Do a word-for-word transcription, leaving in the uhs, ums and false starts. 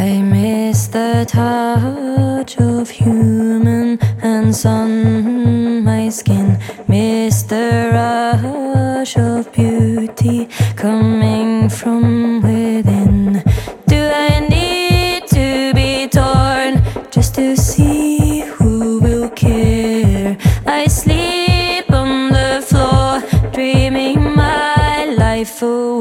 I miss the touch of human hands on my skin. Miss the rush of beauty coming from within. Do I need to be torn just to see who will care? I sleep on the floor, dreaming my life away.